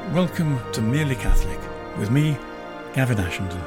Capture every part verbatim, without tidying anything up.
Welcome to Merely Catholic, with me, Gavin Ashenden.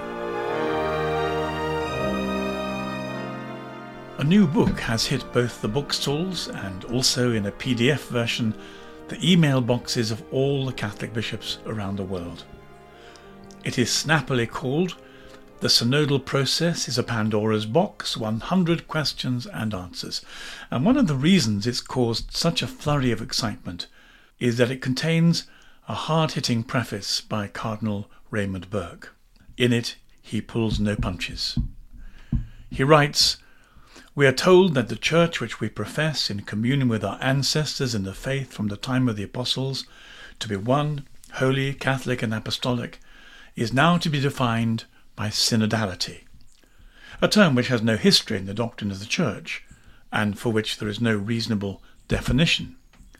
A new book has hit both the bookstalls and also in a P D F version the email boxes of all the Catholic bishops around the world. It is snappily called The Synodal Process is a Pandora's Box, one hundred Questions and Answers. And one of the reasons it's caused such a flurry of excitement is that it contains a hard-hitting preface by Cardinal Raymond Burke. In it, he pulls no punches. He writes, "We are told that the Church which we profess in communion with our ancestors in the faith from the time of the Apostles, to be one, holy, Catholic and Apostolic, is now to be defined by synodality, a term which has no history in the doctrine of the Church, and for which there is no reasonable definition.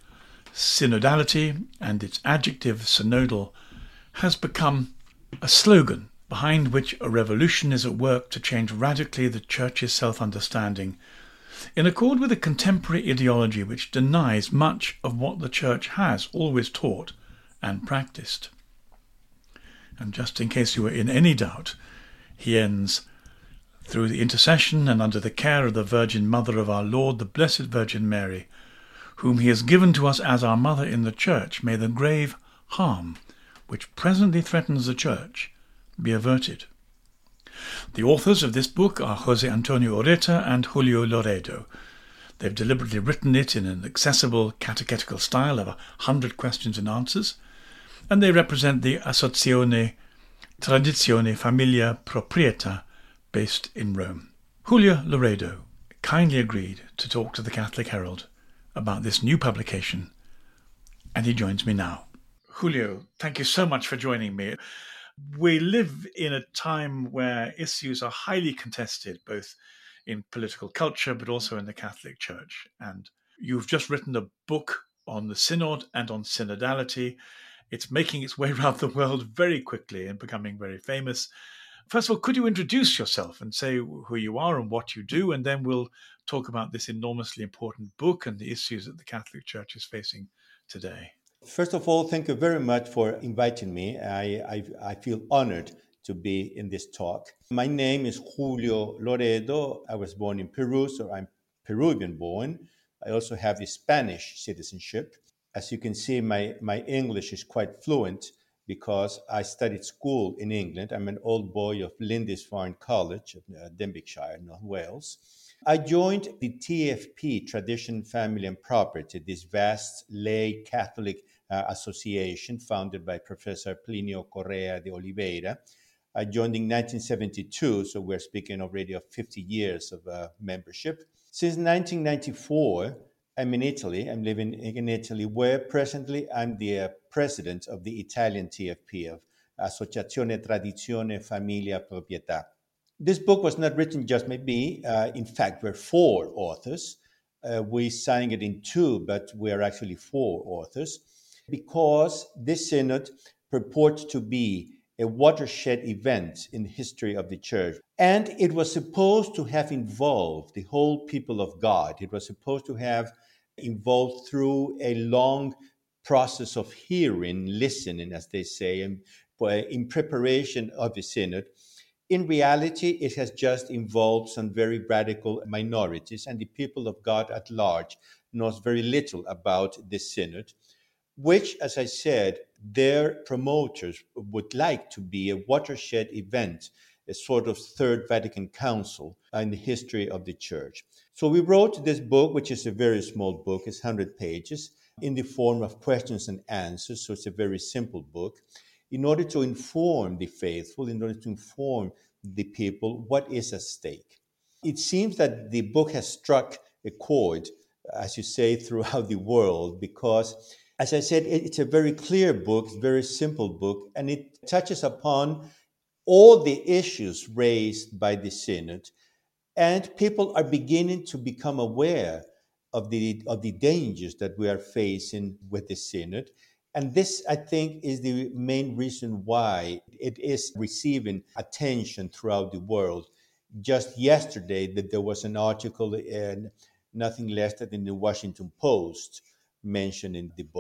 Synodality, and its adjective synodal, has become a slogan behind which a revolution is at work to change radically the Church's self-understanding, in accord with a contemporary ideology which denies much of what the Church has always taught and practiced." And just in case you were in any doubt, he ends, "Through the intercession and under the care of the Virgin Mother of our Lord, the Blessed Virgin Mary, whom he has given to us as our Mother in the Church, may the grave harm which presently threatens the Church be averted." The authors of this book are Jose Antonio Oreta and Julio Loredo. They've deliberately written it in an accessible catechetical style of a hundred questions and answers, and they represent the Associazione Tradizione Famiglia Proprietà based in Rome. Julio Loredo kindly agreed to talk to the Catholic Herald about this new publication, and he joins me now. Julio, thank you so much for joining me. We live in a time where issues are highly contested, both in political culture, but also in the Catholic Church. And you've just written a book on the Synod and on synodality. It's making its way around the world very quickly and becoming very famous. First of all, could you introduce yourself and say who you are and what you do, and then we'll talk about this enormously important book and the issues that the Catholic Church is facing today. First of all, thank you very much for inviting me. I, I, I feel honored to be in this talk. My name is Julio Loredo. I was born in Peru, so I'm Peruvian born. I also have the Spanish citizenship. As you can see, my, my English is quite fluent because I studied school in England. I'm an old boy of Lindisfarne College of uh, Denbighshire, North Wales. I joined the T F P, Tradition, Family and Property, this vast lay Catholic uh, association founded by Professor Plinio Correa de Oliveira. I joined in nineteen seventy-two, so we're speaking already of fifty years of uh, membership. Since nineteen ninety-four, I'm in Italy. I'm living in Italy, where presently I'm the uh, president of the Italian T F P, of Associazione Tradizione Famiglia Proprietà. This book was not written just by me. Uh, in fact, we're four authors. Uh, we signed it in two, but we are actually four authors because this synod purports to be a watershed event in the history of the Church. And it was supposed to have involved the whole people of God. It was supposed to have involved through a long process of hearing, listening, as they say, and in preparation of the synod. In reality, it has just involved some very radical minorities, and the people of God at large knows very little about this synod, which, as I said, their promoters would like to be a watershed event, a sort of Third Vatican Council in the history of the Church. So we wrote this book, which is a very small book, it's one hundred pages, in the form of questions and answers, so it's a very simple book, in order to inform the faithful, in order to inform the people what is at stake. It seems that the book has struck a chord, as you say, throughout the world, because, as I said, it's a very clear book, it's a very simple book, and it touches upon all the issues raised by the Synod, and people are beginning to become aware of the, of the dangers that we are facing with the Synod. And this, I think, is the main reason why it is receiving attention throughout the world. Just yesterday, that there was an article in nothing less than in the Washington Post mentioning the book.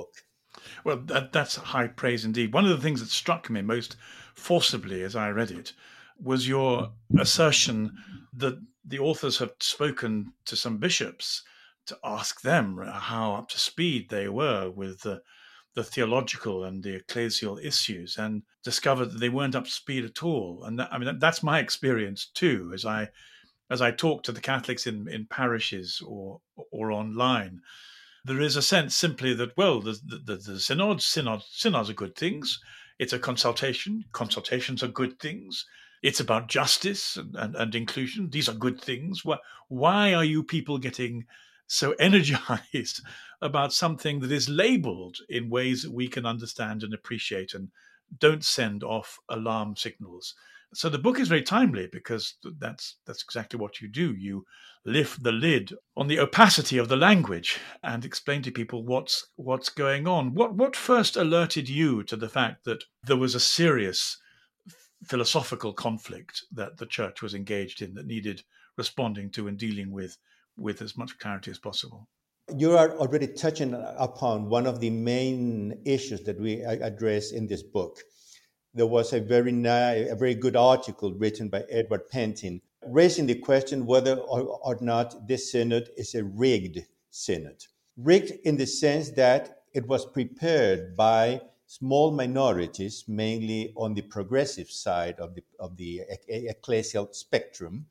Well, that, that's high praise indeed. One of the things that struck me most forcibly as I read it was your assertion that the authors have spoken to some bishops to ask them how up to speed they were with the, the theological and the ecclesial issues, and discovered that they weren't up to speed at all. And that, I mean, that's my experience too, as I as I talk to the Catholics in, in parishes or or online. There is a sense simply that, well, the, the, the synod, synod, synods are good things. It's a consultation. Consultations are good things. It's about justice and, and, and inclusion. These are good things. Why, why are you people getting so energized about something that is labeled in ways that we can understand and appreciate, and don't send off alarm signals? So the book is very timely because that's that's exactly what you do. You lift the lid on the opacity of the language and explain to people what's what's going on. What what first alerted you to the fact that there was a serious philosophical conflict that the church was engaged in that needed responding to and dealing with with as much clarity as possible? You are already touching upon one of the main issues that we address in this book. There was a very nice, a very good article written by Edward Pentin raising the question whether or, or not this synod is a rigged synod. Rigged in the sense that it was prepared by small minorities, mainly on the progressive side of the, of the ecclesial spectrum,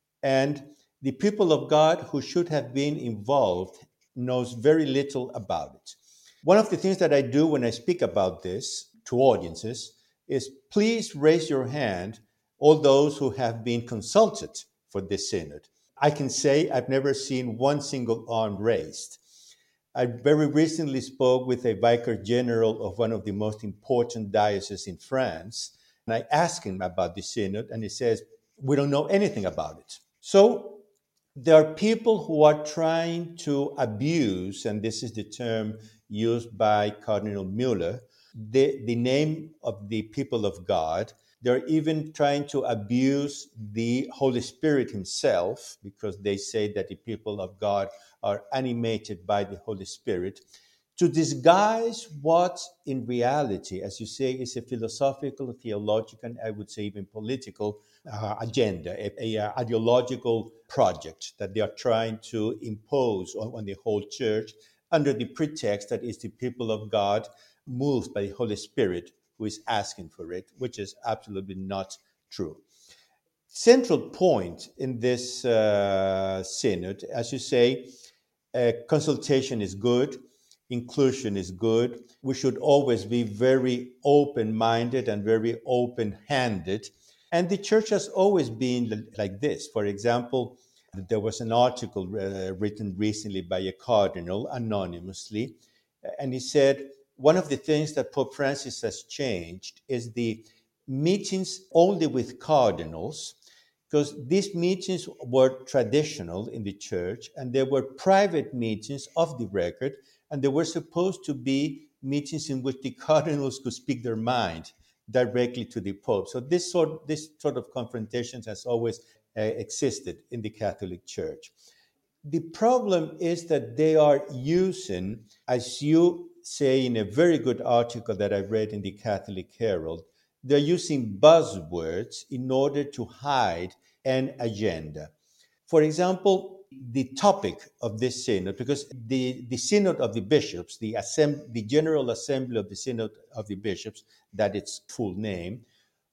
and the people of God who should have been involved knows very little about it. One of the things that I do when I speak about this to audiences is please raise your hand, all those who have been consulted for this synod. I can say I've never seen one single arm raised. I very recently spoke with a vicar general of one of the most important dioceses in France, and I asked him about the synod, and he says, we don't know anything about it. So there are people who are trying to abuse, and this is the term used by Cardinal Mueller, the, the name of the people of God. They're even trying to abuse the Holy Spirit himself, because they say that the people of God are animated by the Holy Spirit, to disguise what in reality, as you say, is a philosophical, theological, and I would say even political uh, agenda, a, a, a ideological project that they are trying to impose on, on the whole church under the pretext that it's the people of God moved by the Holy Spirit who is asking for it, which is absolutely not true. Central point in this uh, synod, as you say, uh, consultation is good, inclusion is good. We should always be very open-minded and very open-handed. And the church has always been like this. For example, there was an article uh, written recently by a cardinal anonymously, and he said, one of the things that Pope Francis has changed is the meetings only with cardinals, because these meetings were traditional in the church and they were private meetings off the record, and they were supposed to be meetings in which the cardinals could speak their mind directly to the Pope. So this sort, this sort of confrontations has always uh, existed in the Catholic Church. The problem is that they are using, as you say in a very good article that I read in the Catholic Herald, they're using buzzwords in order to hide an agenda. For example, the topic of this synod, because the, the Synod of the Bishops, the, Assemb- the General Assembly of the Synod of the Bishops, that its full name,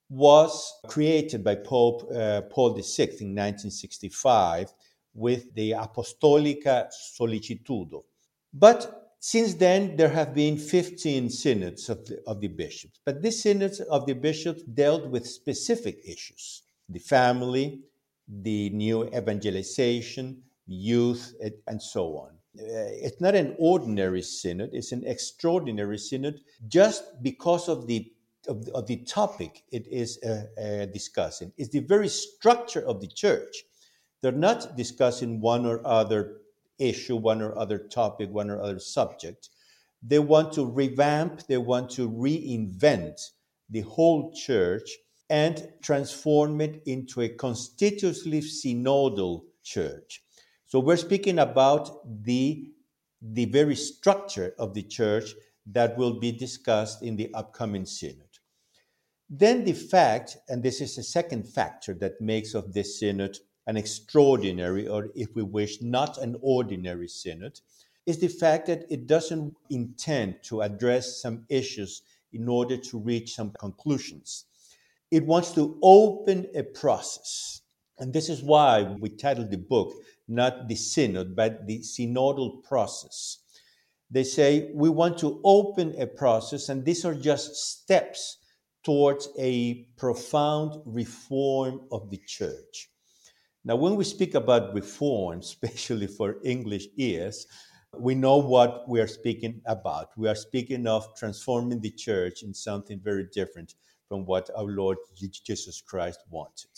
was created by Pope uh, Paul the Sixth in nineteen sixty-five with the Apostolica Sollicitudo. But since then, there have been fifteen synods of the, of the bishops. But these synods of the bishops dealt with specific issues: the family, the new evangelization, youth, and so on. It's not an ordinary synod, it's an extraordinary synod just because of the of the, of the topic it is uh, uh, discussing. It's the very structure of the church. They're not discussing one or other issue, one or other topic, one or other subject. They want to revamp, they want to reinvent the whole church and transform it into a constitutively synodal church. So we're speaking about the, the very structure of the church that will be discussed in the upcoming synod. Then the fact, and this is a second factor that makes of this synod an extraordinary, or if we wish, not an ordinary synod, is the fact that it doesn't intend to address some issues in order to reach some conclusions. It wants to open a process. And this is why we titled the book, not the synod, but the synodal process. They say we want to open a process, and these are just steps towards a profound reform of the church. Now, when we speak about reform, especially for English ears, we know what we are speaking about. We are speaking of transforming the church in something very different from what our Lord Jesus Christ wanted.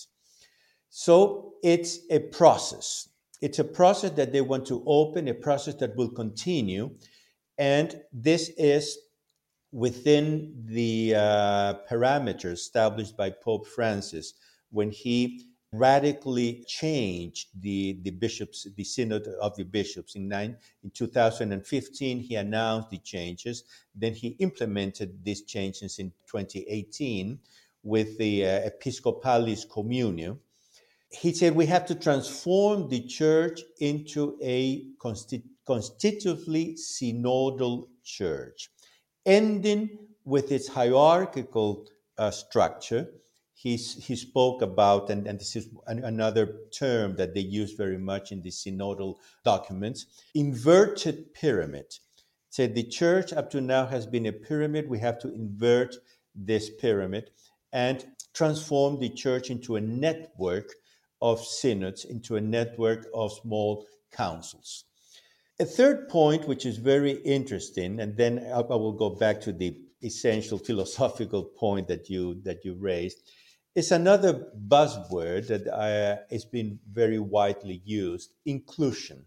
So it's a process. It's a process that they want to open, a process that will continue. And this is within the uh, parameters established by Pope Francis when he radically changed the, the bishops, the Synod of the Bishops. In, nine, in two thousand fifteen, he announced the changes. Then he implemented these changes in twenty eighteen with the uh, Episcopalis Communio. He said we have to transform the church into a consti- constitutively synodal church, ending with its hierarchical uh, structure. He, he spoke about, and, and this is an, another term that they use very much in the synodal documents, inverted pyramid. Said the church up to now has been a pyramid. We have to invert this pyramid and transform the church into a network of synods, into a network of small councils. A third point, which is very interesting, and then I will go back to the essential philosophical point that you that you raised, is another buzzword that uh, has been very widely used: inclusion,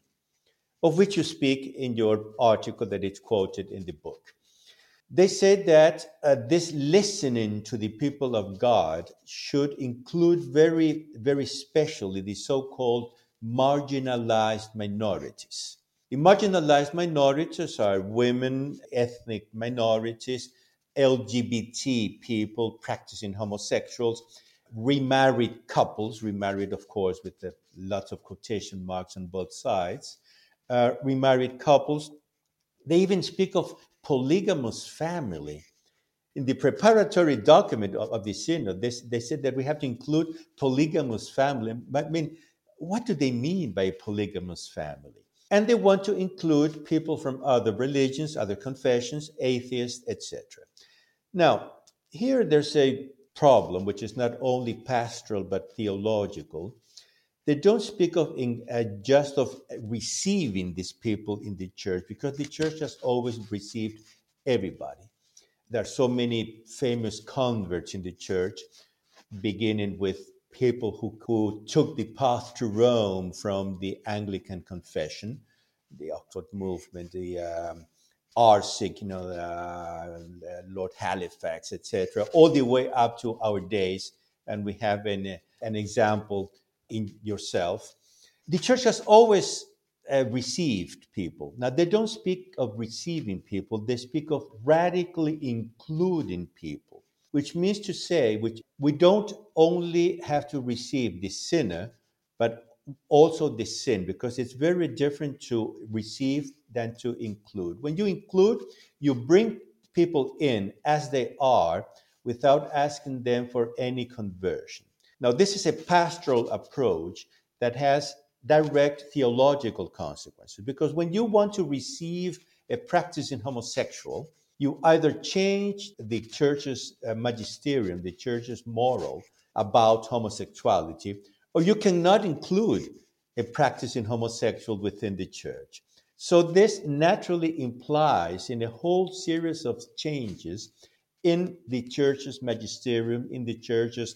of which you speak in your article that is quoted in the book. They said that uh, this listening to the people of God should include very, very specially the so-called marginalized minorities. The marginalized minorities are women, ethnic minorities, L G B T people practicing homosexuals, remarried couples, remarried, of course, with the, lots of quotation marks on both sides, uh, remarried couples. They even speak of polygamous family. In the preparatory document of, of the synod, they, they said that we have to include polygamous family. But I mean, what do they mean by a polygamous family? And they want to include people from other religions, other confessions, atheists, et cetera. Now, here there's a problem, which is not only pastoral but theological. They don't speak of in, uh, just of receiving these people in the church, because the church has always received everybody. There are so many famous converts in the church, beginning with people who, who took the path to Rome from the Anglican confession, the Oxford movement, the um, R S I C, you know, uh, Lord Halifax, et cetera, all the way up to our days. And we have an, an example in yourself. The church has always uh, received people. Now, they don't speak of receiving people, they speak of radically including people, which means to say, which we don't only have to receive the sinner, but also the sin, because it's very different to receive than to include. When you include, you bring people in as they are without asking them for any conversion. Now, this is a pastoral approach that has direct theological consequences, because when you want to receive a practicing homosexual, you either change the church's uh, magisterium, the church's moral about homosexuality, or you cannot include a practicing homosexual within the church. So this naturally implies in a whole series of changes in the church's magisterium, in the church's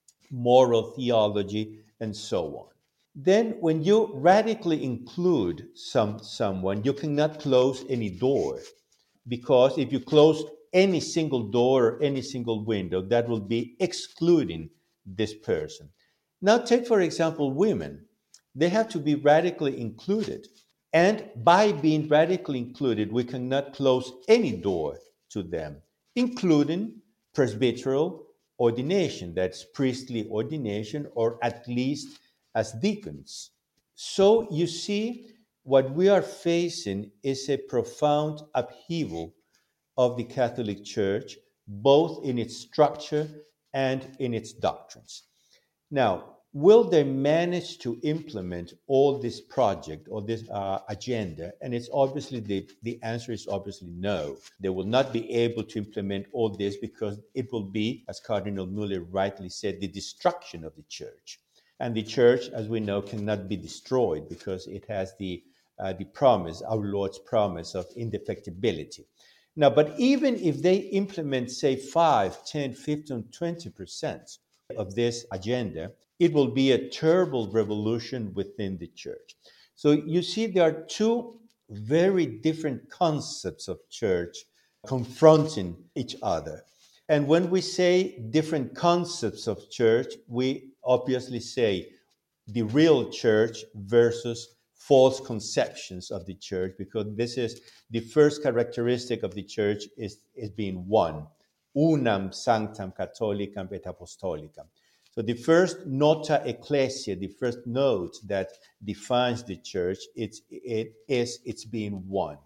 moral theology, and so on. Then when you radically include some someone, you cannot close any door, because if you close any single door or any single window, that will be excluding this person. Now take, for example, women. They have to be radically included. And by being radically included, we cannot close any door to them, including presbyteral ordination, that's priestly ordination, or at least as deacons. So you see, what we are facing is a profound upheaval of the Catholic Church, both in its structure and in its doctrines. Now, will they manage to implement all this project or this uh, agenda? And it's obviously the, the answer is obviously no. They will not be able to implement all this because it will be, as Cardinal Muller rightly said, the destruction of the church. And the church, as we know, cannot be destroyed because it has the, uh, the promise, our Lord's promise of indefectibility. Now, but even if they implement, say, five, ten, fifteen, twenty percent of this agenda, it will be a terrible revolution within the church. So you see, there are two very different concepts of church confronting each other. And when we say different concepts of church, we obviously say the real church versus false conceptions of the church, because this is the first characteristic of the church is, is being one. Unam sanctam catholicam et apostolicam. So the first nota ecclesia, the first note that defines the church, it's, it is it's being one.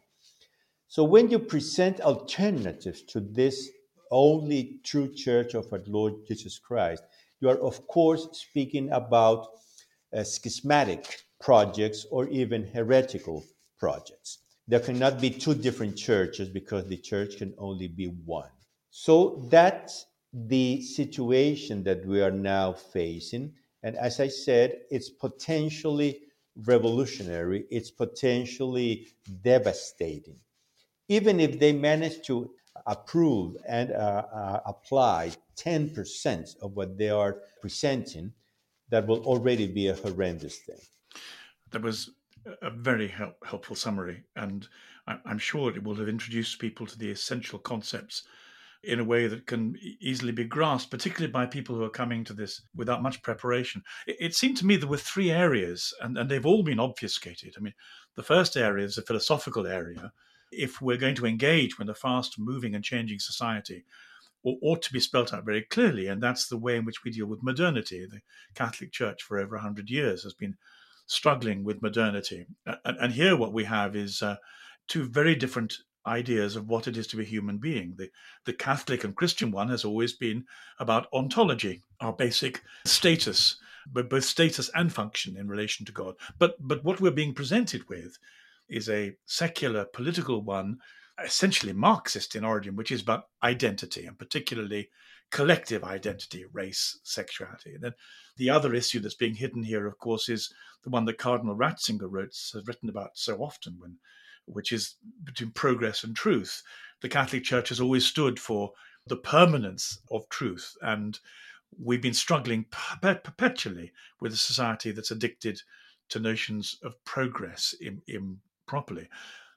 So when you present alternatives to this only true church of our Lord Jesus Christ, you are of course speaking about uh, schismatic projects or even heretical projects. There cannot be two different churches because the church can only be one. So that's the situation that we are now facing. And as I said, it's potentially revolutionary, it's potentially devastating. Even if they manage to approve and uh, uh, apply ten percent of what they are presenting, that will already be a horrendous thing. That was a very help, helpful summary, and I, I'm sure it will have introduced people to the essential concepts in a way that can easily be grasped, particularly by people who are coming to this without much preparation. It, it seemed to me there were three areas, and, and they've all been obfuscated. I mean, the first area is a philosophical area. If we're going to engage with a fast-moving and changing society, or ought to be spelt out very clearly, and that's the way in which we deal with modernity. The Catholic Church for over one hundred years has been struggling with modernity. And, and here what we have is uh, two very different ideas of what it is to be a human being. The, the Catholic and Christian one has always been about ontology, our basic status, but both status and function in relation to God. But, but what we're being presented with is a secular political one, essentially Marxist in origin, which is about identity, and particularly collective identity, race, sexuality. And then the other issue that's being hidden here, of course, is the one that Cardinal Ratzinger wrote, has written about so often, when, which is between progress and truth. The Catholic Church has always stood for the permanence of truth, and we've been struggling perpetually with a society that's addicted to notions of progress improperly.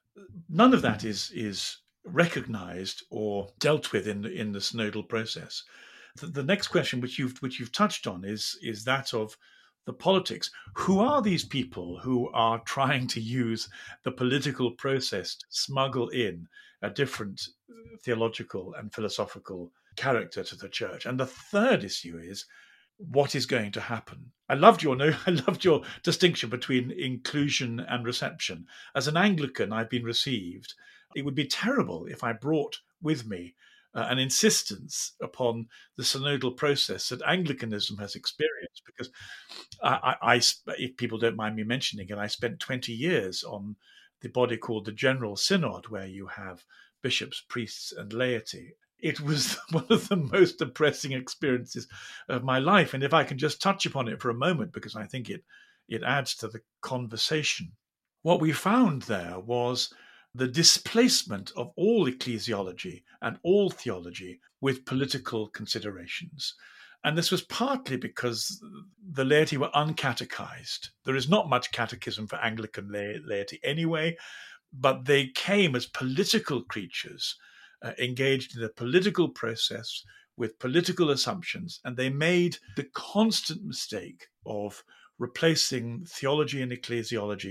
None of that is is recognized or dealt with in the, in the synodal process. The, the next question, which you've which you've touched on, is is that of the politics. Who are these people who are trying to use the political process to smuggle in a different theological and philosophical character to the church? And the third issue is, what is going to happen? I loved your no, I loved your distinction between inclusion and reception. As an Anglican, I've been received. It would be terrible if I brought with me uh, an insistence upon the synodal process that Anglicanism has experienced, because I, I, I, if people don't mind me mentioning it, I spent twenty years on the body called the General Synod, where you have bishops, priests, and laity. It was one of the most depressing experiences of my life. And if I can just touch upon it for a moment, because I think it, it adds to the conversation. What we found there was the displacement of all ecclesiology and all theology with political considerations. And this was partly because the laity were uncatechized. There is not much catechism for Anglican laity anyway, but they came as political creatures, Uh, engaged in a political process with political assumptions, and they made the constant mistake of replacing theology and ecclesiology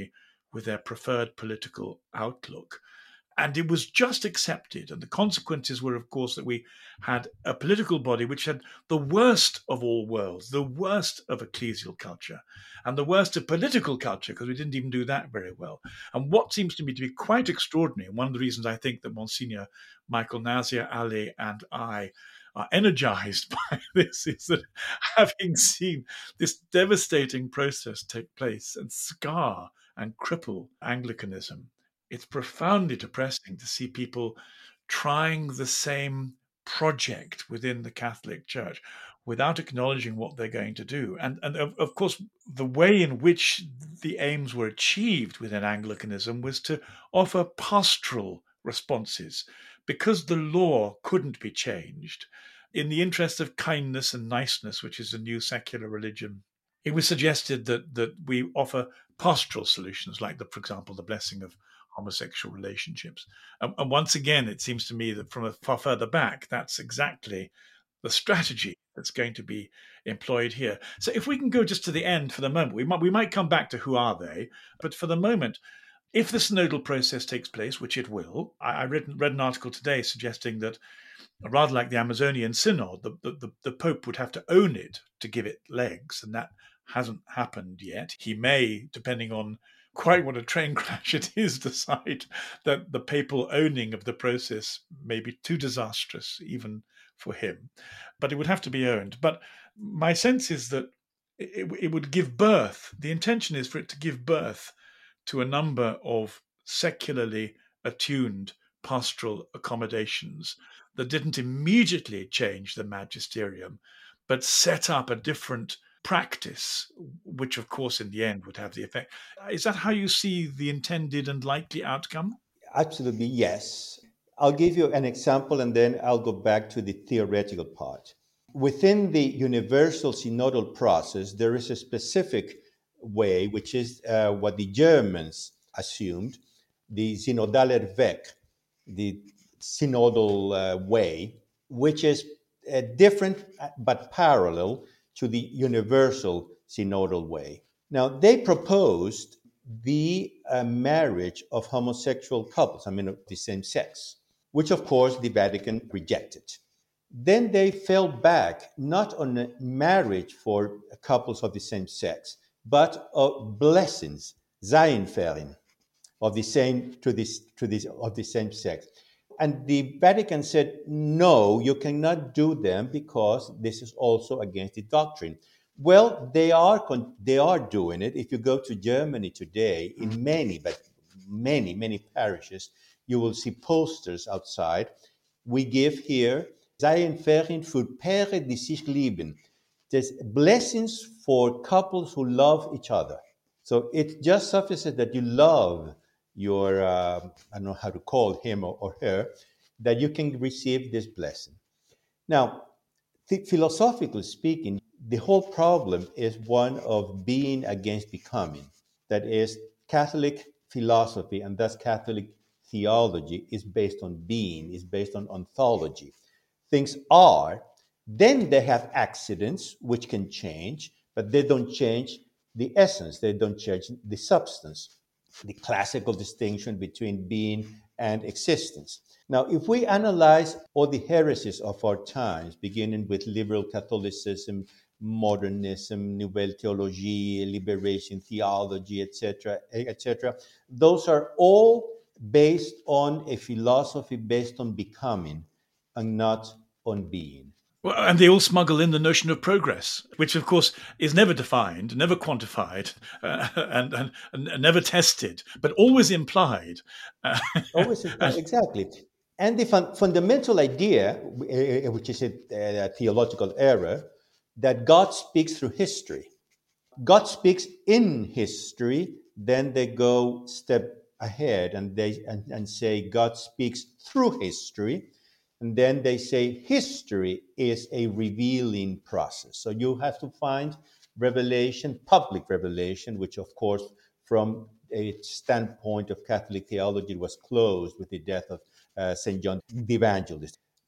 with their preferred political outlook. And it was just accepted. And the consequences were, of course, that we had a political body which had the worst of all worlds, the worst of ecclesial culture, and the worst of political culture, because we didn't even do that very well. And what seems to me to be quite extraordinary, and one of the reasons I think that Monsignor Michael Nazir Ali and I are energized by this, is that having seen this devastating process take place and scar and cripple Anglicanism, it's profoundly depressing to see people trying the same project within the Catholic Church without acknowledging what they're going to do. And, and of, of course, the way in which the aims were achieved within Anglicanism was to offer pastoral responses. Because the law couldn't be changed, in the interest of kindness and niceness, which is a new secular religion, it was suggested that, that we offer pastoral solutions, like, the, for example, the blessing of homosexual relationships. Um, and once again, it seems to me that from a far further back, that's exactly the strategy that's going to be employed here. So if we can go just to the end for the moment, we might we might come back to who are they, but for the moment, if the synodal process takes place, which it will, I, I read, read an article today suggesting that, rather like the Amazonian Synod, the, the, the Pope would have to own it to give it legs, and that hasn't happened yet. He may, depending on quite what a train crash it is, decide that the papal owning of the process may be too disastrous even for him. But it would have to be owned. But my sense is that it, it would give birth, the intention is for it to give birth to a number of secularly attuned pastoral accommodations that didn't immediately change the magisterium, but set up a different practice, which of course in the end would have the effect. Is that how you see the intended and likely outcome? Absolutely, yes. I'll give you an example and then I'll go back to the theoretical part. Within the universal synodal process, there is a specific way, which is uh, what the Germans assumed, the synodaler Weg, the synodal uh, way, which is uh, different but parallel to the universal synodal way. Now, they proposed the uh, marriage of homosexual couples, I mean, of the same sex, which of course the Vatican rejected. Then they fell back not on a marriage for couples of the same sex, but of blessings, Segenferien, of the same to this to this of the same sex. And the Vatican said, no, you cannot do them because this is also against the doctrine. Well, they are they are doing it. If you go to Germany today, in many, but many, many parishes, you will see posters outside. We give here, Segenferien für Paare, die sich lieben. There's blessings for couples who love each other. So it just suffices that you love your, uh, I don't know how to call him or, or her, that you can receive this blessing. Now, th- philosophically speaking, the whole problem is one of being against becoming. That is, Catholic philosophy and thus Catholic theology is based on being, is based on ontology. Things are, then they have accidents which can change, but they don't change the essence, they don't change the substance. The classical distinction between being and existence. Now, if we analyze all the heresies of our times, beginning with liberal Catholicism, modernism, nouvelle théologie, liberation theology, et cetera, et cetera, those are all based on a philosophy based on becoming and not on being. Well, and they all smuggle in the notion of progress, which, of course, is never defined, never quantified, uh, and, and, and never tested, but always implied. Uh, always implied, exactly. And the fun- fundamental idea, uh, which is a, a theological error, that God speaks through history. God speaks in history, then they go step ahead and they and, and say God speaks through history. And then they say history is a revealing process. So you have to find revelation, public revelation, which of course, from a standpoint of Catholic theology, was closed with the death of uh, Saint John the Evangelist.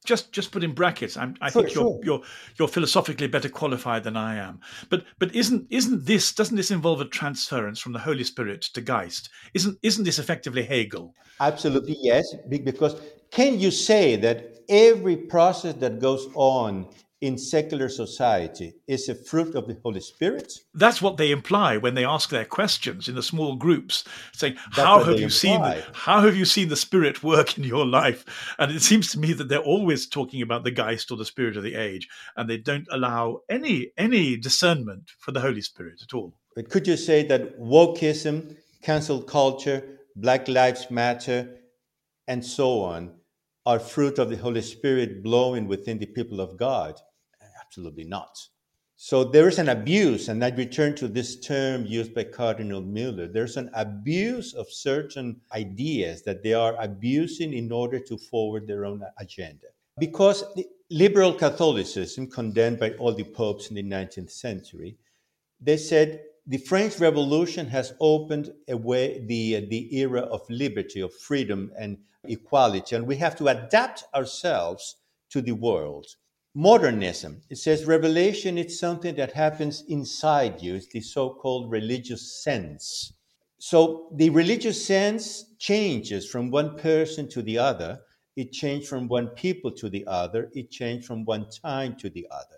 Just, just put in brackets. I'm, I Sure, think you're, sure. you're, you're philosophically better qualified than I am. But, but isn't, isn't this? Doesn't this involve a transference from the Holy Spirit to Geist? Isn't, isn't this effectively Hegel? Absolutely, yes. Be- Because can you say that every process that goes on in secular society is a fruit of the Holy Spirit? That's what they imply when they ask their questions in the small groups, saying, That's "How what have they you seen? imply. How have you seen the Spirit work in your life?" And it seems to me that they're always talking about the Geist or the Spirit of the age, and they don't allow any any discernment for the Holy Spirit at all. But could you say that wokeism, cancel culture, Black Lives Matter, and so on are fruit of the Holy Spirit blowing within the people of God? Absolutely not. So there is an abuse, and I return to this term used by Cardinal Mueller. There's an abuse of certain ideas that they are abusing in order to forward their own agenda. Because the liberal Catholicism, condemned by all the popes in the nineteenth century, they said the French Revolution has opened a way the, the era of liberty, of freedom and equality, and we have to adapt ourselves to the world. Modernism, it says revelation is something that happens inside you. It's the so-called religious sense. So the religious sense changes from one person to the other. It changed from one people to the other. It changed from one time to the other.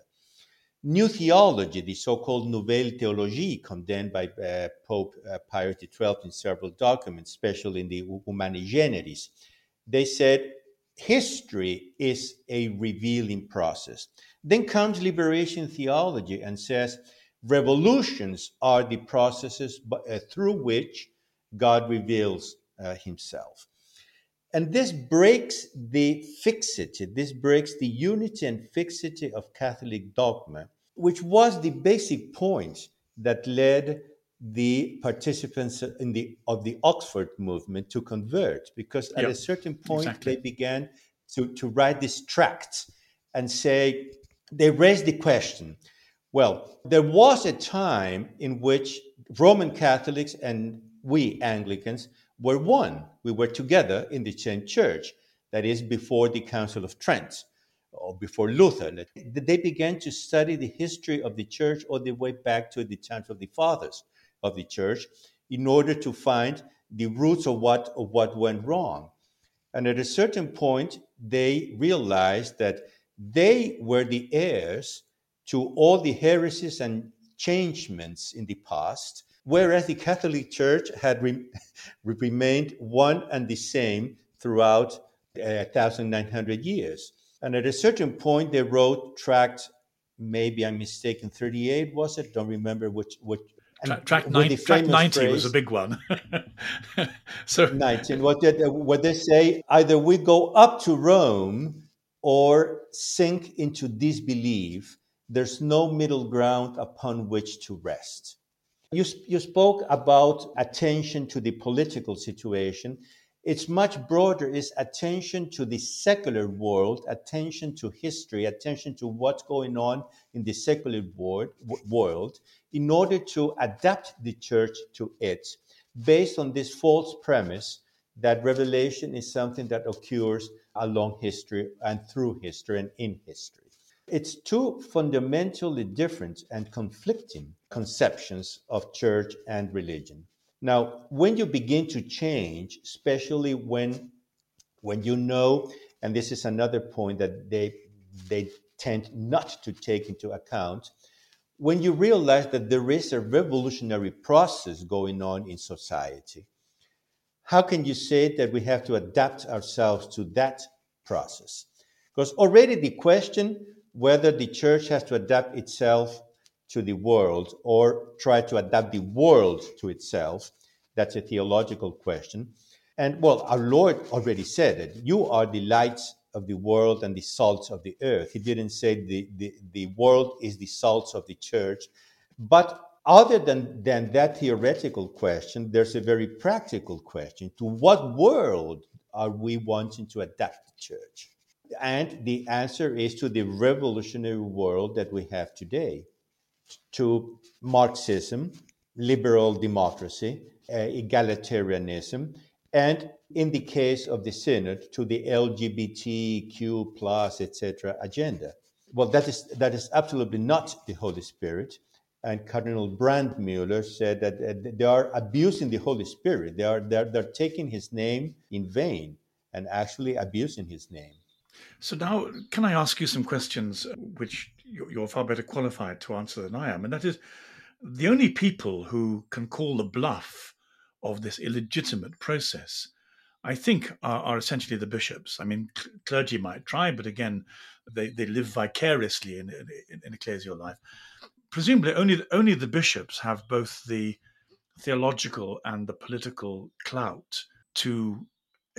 New theology, the so-called Nouvelle Théologie, condemned by uh, Pope uh, Pius the twelfth in several documents, especially in the Humani Generis, they said history is a revealing process. Then comes liberation theology and says revolutions are the processes uh, through which God reveals uh, himself. And this breaks the fixity, this breaks the unity and fixity of Catholic dogma, which was the basic point that led the participants in the of the Oxford movement to convert, because at Yeah, a certain point exactly. they began to, to write these tracts and say, they raised the question, well, there was a time in which Roman Catholics and we Anglicans were one. We were together in the same church, that is, before the Council of Trent or before Luther. They began to study the history of the church all the way back to the times of the fathers of the church in order to find the roots of what, of what went wrong. And at a certain point, they realized that they were the heirs to all the heresies and changements in the past, whereas the Catholic Church had re- remained one and the same throughout uh, nineteen hundred years. And at a certain point, they wrote tract, maybe I'm mistaken, thirty-eight was it? Don't remember which. which and Track, track, with the nine, track famous ninety was a phrase, big one. So nineteen, what they, what they say, either we go up to Rome or sink into disbelief. There's no middle ground upon which to rest. You, you spoke about attention to the political situation. It's much broader, it's attention to the secular world, attention to history, attention to what's going on in the secular world, world in order to adapt the church to it, based on this false premise that revelation is something that occurs along history and through history and in history. It's two fundamentally different and conflicting conceptions of church and religion. Now, when you begin to change, especially when when you know, and this is another point that they they tend not to take into account, when you realize that there is a revolutionary process going on in society, how can you say that we have to adapt ourselves to that process? Because already the question whether the church has to adapt itself to the world or try to adapt the world to itself, that's a theological question. And well, our Lord already said it. You are the lights of the world and the salts of the earth. He didn't say the, the, the world is the salts of the church. But other than, than that theoretical question, there's a very practical question. To what world are we wanting to adapt the church? And the answer is to the revolutionary world that we have today, to Marxism, liberal democracy, uh, egalitarianism, and in the case of the synod, to the L G B T Q plus, et cetera agenda. Well, that is that is absolutely not the Holy Spirit. And Cardinal Brandmüller said that uh, they are abusing the Holy Spirit. They are they're, they're taking his name in vain and actually abusing his name. So now, can I ask you some questions which you're far better qualified to answer than I am? And that is, the only people who can call the bluff of this illegitimate process, I think, are, are essentially the bishops. I mean, cl- clergy might try, but again, they, they live vicariously in, in, in ecclesial life. Presumably, only only the bishops have both the theological and the political clout to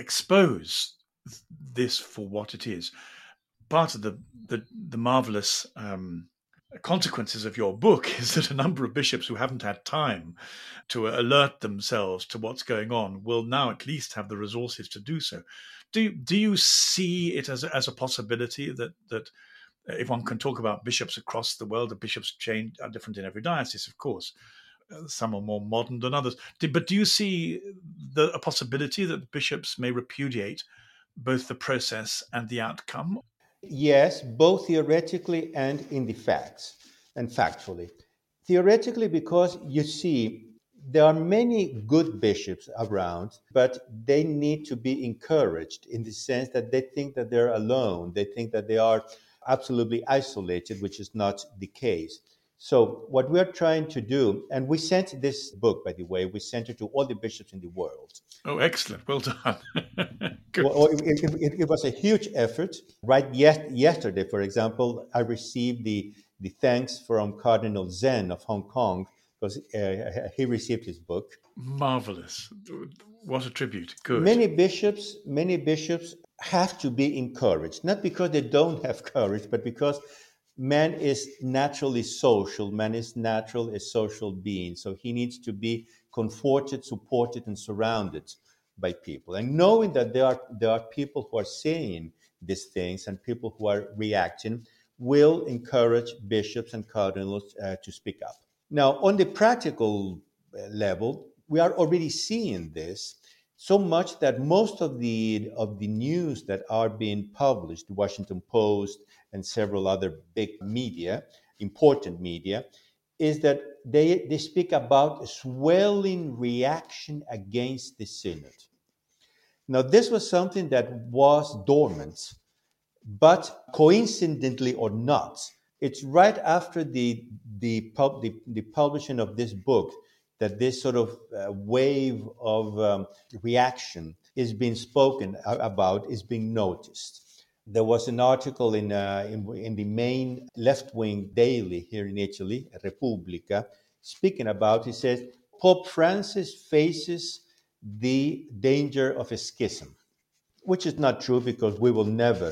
expose this for what it is. Part of the the, the marvelous um, consequences of your book is that a number of bishops who haven't had time to alert themselves to what's going on will now at least have the resources to do so. Do do you see it as a, as a possibility that that if one can talk about bishops across the world, the bishops change are different in every diocese, of course. Some are more modern than others. But do you see the, a possibility that bishops may repudiate both the process and the outcome? Yes, both theoretically and in the facts and factually. Theoretically, because you see, there are many good bishops around, but they need to be encouraged in the sense that they think that they're alone. They think that they are absolutely isolated, which is not the case. So what we're trying to do, and we sent this book, by the way, we sent it to all the bishops in the world. Oh, excellent. Well done. Well, it, it, it was a huge effort. Right yes, yesterday, for example, I received the, the thanks from Cardinal Zen of Hong Kong because uh, he received his book. Marvelous. What a tribute. Good. Many bishops, many bishops have to be encouraged, not because they don't have courage, but because man is naturally social. Man is natural a social being. So he needs to be comforted, supported, and surrounded by people. And knowing that there are there are people who are saying these things and people who are reacting will encourage bishops and cardinals uh, to speak up. Now, on the practical level, we are already seeing this so much that most of the of the news that are being published, the Washington Post and several other big media, important media, is that they, they speak about a swelling reaction against the synod. Now, this was something that was dormant, but coincidentally or not, it's right after the the, pub, the, the publishing of this book that this sort of uh, wave of um, reaction is being spoken about, is being noticed. There was an article in, uh, in, in the main left-wing daily here in Italy, Repubblica, speaking about, it says, Pope Francis faces the danger of a schism, which is not true because we will never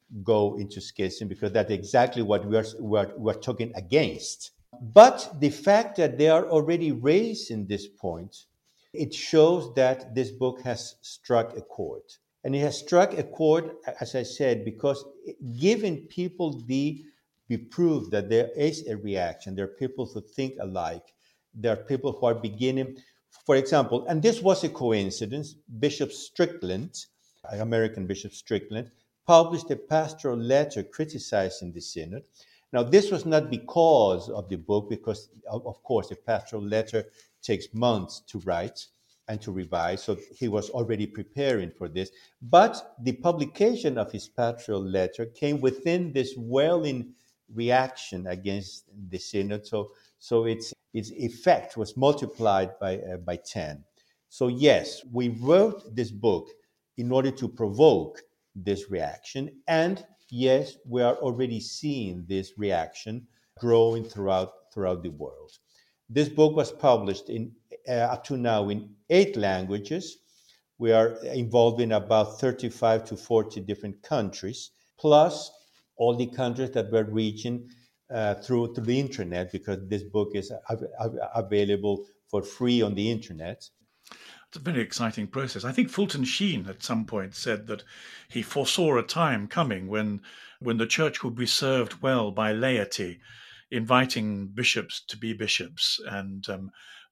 go into schism because that's exactly what we are, we're, we're talking against. But the fact that they are already raising this point, it shows that this book has struck a chord. And it has struck a chord, as I said, because giving people the, the proof that there is a reaction, there are people who think alike, there are people who are beginning, for example, and this was a coincidence, Bishop Strickland, American Bishop Strickland, published a pastoral letter criticizing the synod. Now, this was not because of the book, because, of course, a pastoral letter takes months to write and to revise, so he was already preparing for this. But the publication of his pastoral letter came within this welling reaction against the synod, so, so its, its effect was multiplied by, uh, by ten. So yes, we wrote this book in order to provoke this reaction, and yes, we are already seeing this reaction growing throughout throughout the world. This book was published in uh, up to now in eight languages. We are involved in about thirty-five to forty different countries, plus all the countries that we're reaching uh, through through the internet, because this book is av- av- available for free on the internet. It's a very exciting process. I think Fulton Sheen at some point said that he foresaw a time coming when when the church would be served well by laity, inviting bishops to be bishops and um,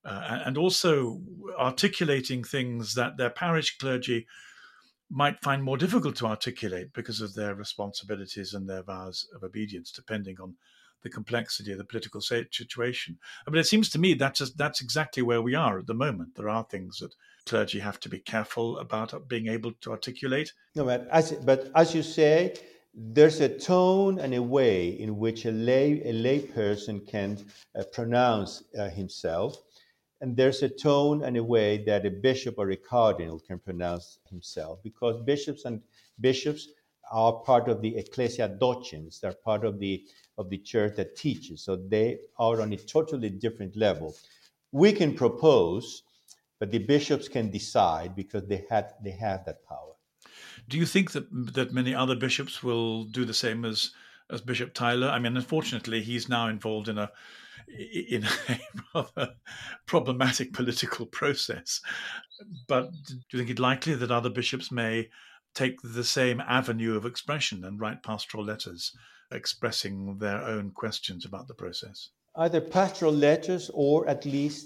uh, and also articulating things that their parish clergy might find more difficult to articulate because of their responsibilities and their vows of obedience, depending on the complexity of the political situation. But it seems to me that's just, that's exactly where we are at the moment. There are things that clergy have to be careful about being able to articulate. No, but as but as you say, there's a tone and a way in which a lay a lay person can uh, pronounce uh, himself, and there's a tone and a way that a bishop or a cardinal can pronounce himself, because bishops and bishops are part of the ecclesia docens. They're part of the of the church that teaches, so they are on a totally different level. We can propose, but the bishops can decide because they had they have that power. Do you think that that many other bishops will do the same as as Bishop Tyler? I mean, unfortunately, he's now involved in a in a rather problematic political process. But do you think it likely that other bishops may take the same avenue of expression and write pastoral letters expressing their own questions about the process? Either pastoral letters or at least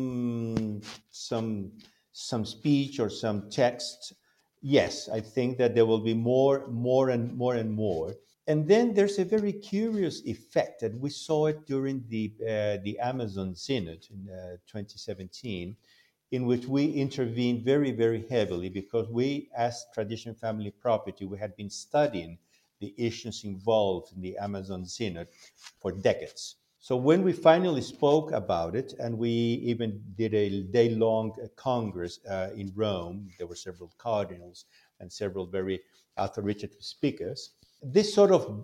some some some speech or some text. Yes, I think that there will be more, more and more and more. And then there's a very curious effect, and we saw it during the uh, the Amazon Synod in uh, twenty seventeen, in which we intervened very, very heavily because we, as Tradition Family Property, we had been studying the issues involved in the Amazon Synod for decades. So when we finally spoke about it, and we even did a day-long congress uh, in Rome, there were several cardinals and several very authoritative speakers, this sort of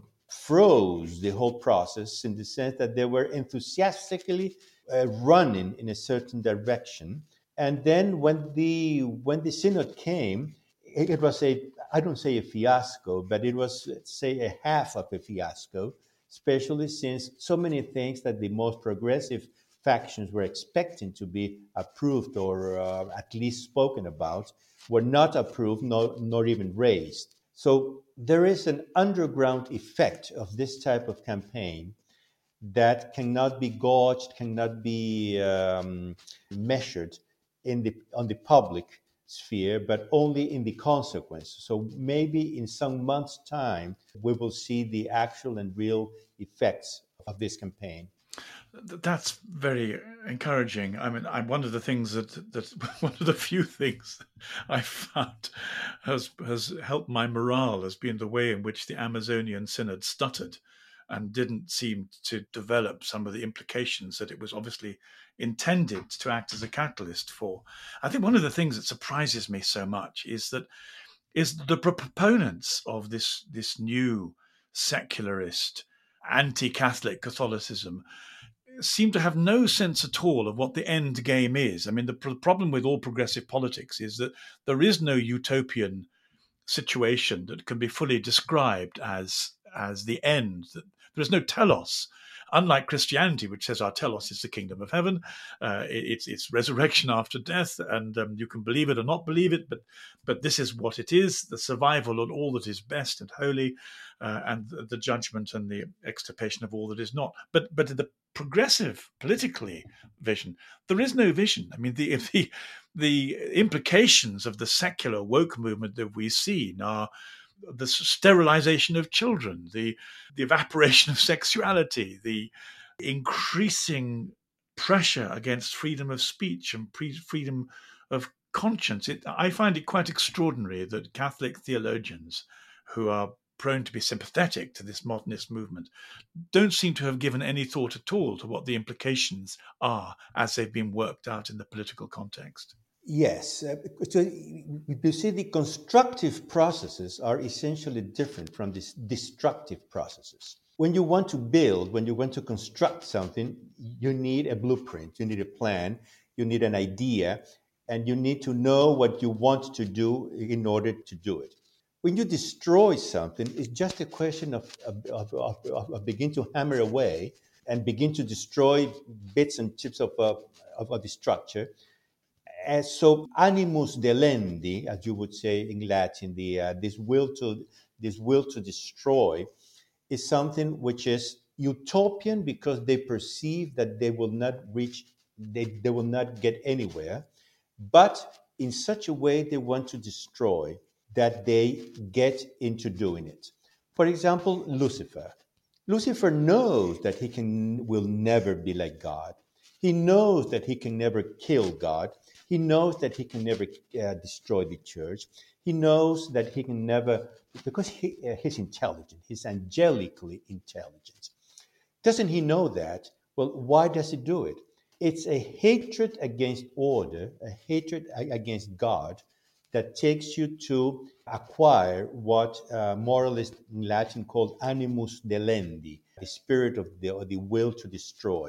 froze the whole process in the sense that they were enthusiastically uh, running in a certain direction. And then when the when the synod came, it, it was a, I don't say a fiasco, but it was, let's say, a half of a fiasco, especially since so many things that the most progressive factions were expecting to be approved or uh, at least spoken about were not approved, nor, nor even raised. So there is an underground effect of this type of campaign that cannot be gauged, cannot be um, measured in the on the public sphere, but only in the consequence. So maybe in some months' time, we will see the actual and real effects of this campaign. That's very encouraging. I mean, I, one of the things that that one of the few things I found has has helped my morale has been the way in which the Amazonian Synod stuttered and didn't seem to develop some of the implications that it was obviously intended to act as a catalyst for. I think one of the things that surprises me so much is that is the proponents of this this new secularist anti-Catholic Catholicism seem to have no sense at all of what the end game is. I mean, the pr- problem with all progressive politics is that there is no utopian situation that can be fully described as as the end. There is no telos. Unlike Christianity, which says our telos is the kingdom of heaven, uh, it, it's it's resurrection after death, and um, you can believe it or not believe it, but but this is what it is: the survival of all that is best and holy, uh, and the, the judgment and the extirpation of all that is not. But but the progressive politically vision, there is no vision. I mean, the the the implications of the secular woke movement that we've seen are the sterilization of children, the the evaporation of sexuality, the increasing pressure against freedom of speech and pre- freedom of conscience. It, I find it quite extraordinary that Catholic theologians who are prone to be sympathetic to this modernist movement don't seem to have given any thought at all to what the implications are as they've been worked out in the political context. Yes. Uh, so you see, the constructive processes are essentially different from these destructive processes. When you want to build, when you want to construct something, you need a blueprint, you need a plan, you need an idea, and you need to know what you want to do in order to do it. When you destroy something, it's just a question of, of, of, of begin to hammer away and begin to destroy bits and chips of, uh, of, of the structure. And so animus delendi, as you would say in Latin, the uh, this will to this will to destroy, is something which is utopian because they perceive that they will not reach they, they will not get anywhere, but in such a way they want to destroy that they get into doing it. For example, Lucifer. Lucifer knows that he can will never be like God. He knows that he can never kill God. He knows that he can never uh, destroy the church. He knows that he can never, because he, uh, he's intelligent, he's angelically intelligent. Doesn't he know that? Well, why does he do it? It's a hatred against order, a hatred against God that takes you to acquire what uh, moralists in Latin called animus delendi, the spirit of the, or the will to destroy.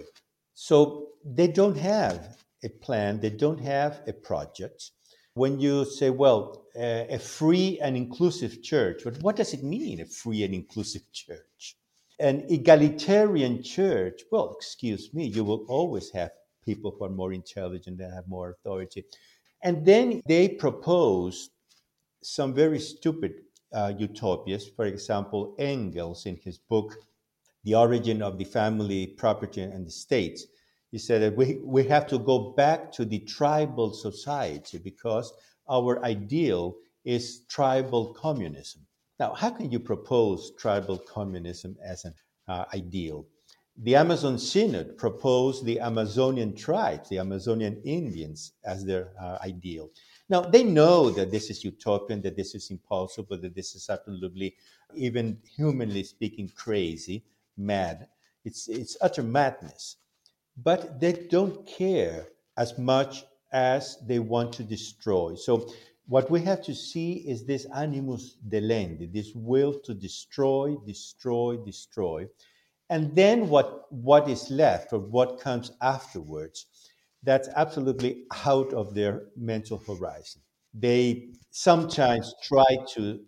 So they don't have a plan, they don't have a project. When you say, well, uh, a free and inclusive church, but what does it mean, a free and inclusive church? An egalitarian church, well, excuse me, you will always have people who are more intelligent and have more authority. And then they propose some very stupid uh, utopias. For example, Engels, in his book, The Origin of the Family, Property, and the State, he said that we, we have to go back to the tribal society because our ideal is tribal communism. Now, how can you propose tribal communism as an uh, ideal? The Amazon Synod proposed the Amazonian tribes, the Amazonian Indians, as their uh, ideal. Now, they know that this is utopian, that this is impossible, that this is absolutely, even humanly speaking, crazy, mad. It's, it's utter madness. But they don't care as much as they want to destroy. So what we have to see is this animus delendi, this will to destroy, destroy, destroy. And then what, what is left, or what comes afterwards, that's absolutely out of their mental horizon. They sometimes try to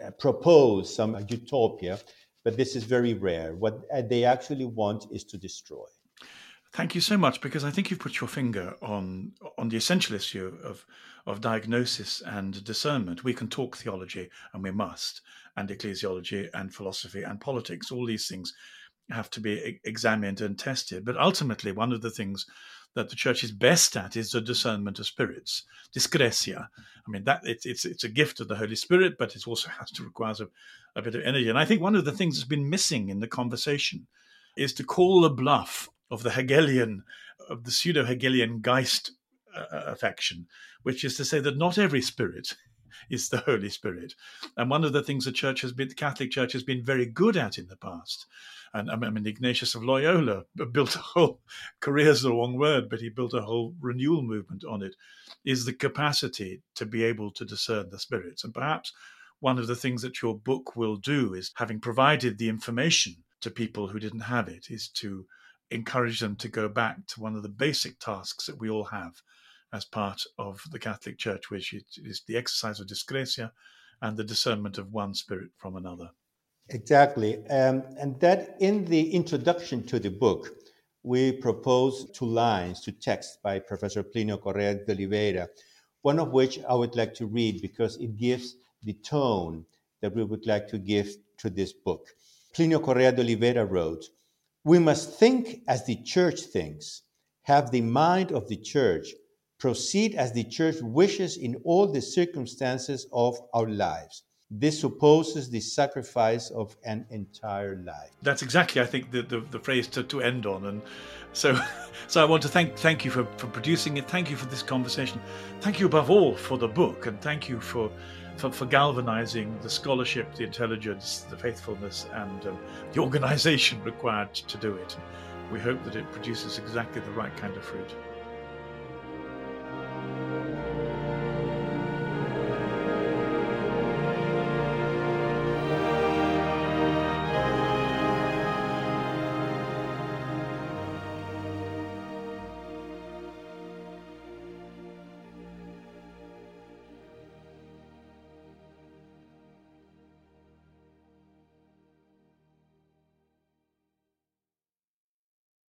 propose some utopia, but this is very rare. What they actually want is to destroy. Thank you so much, because I think you've put your finger on on the essential issue of, of diagnosis and discernment. We can talk theology, and we must, and ecclesiology and philosophy and politics. All these things have to be examined and tested. But ultimately, one of the things that the church is best at is the discernment of spirits, discretia. I mean, that it's it's it's a gift of the Holy Spirit, but it also has to require a, a bit of energy. And I think one of the things that's been missing in the conversation is to call a bluff of the Hegelian, of the pseudo-Hegelian Geist uh, affection, which is to say that not every spirit is the Holy Spirit. And one of the things the church has been, the Catholic Church has been very good at in the past, and I mean, Ignatius of Loyola built a whole, career is the wrong word, but he built a whole renewal movement on it, is the capacity to be able to discern the spirits. And perhaps one of the things that your book will do is, having provided the information to people who didn't have it, is to encourage them to go back to one of the basic tasks that we all have as part of the Catholic Church, which is the exercise of discretia and the discernment of one spirit from another. Exactly. Um, and that in the introduction to the book, we propose two lines to text by Professor Plinio Correa de Oliveira, one of which I would like to read because it gives the tone that we would like to give to this book. Plinio Correa de Oliveira wrote, "We must think as the church thinks, have the mind of the church, proceed as the church wishes in all the circumstances of our lives. This supposes the sacrifice of an entire life." That's exactly, I think, the, the, the phrase to, to end on. And so so I want to thank thank you for, for producing it. Thank you for this conversation. Thank you above all for the book. And thank you for for, for galvanizing the scholarship, the intelligence, the faithfulness, and um, the organization required to do it. We hope that it produces exactly the right kind of fruit.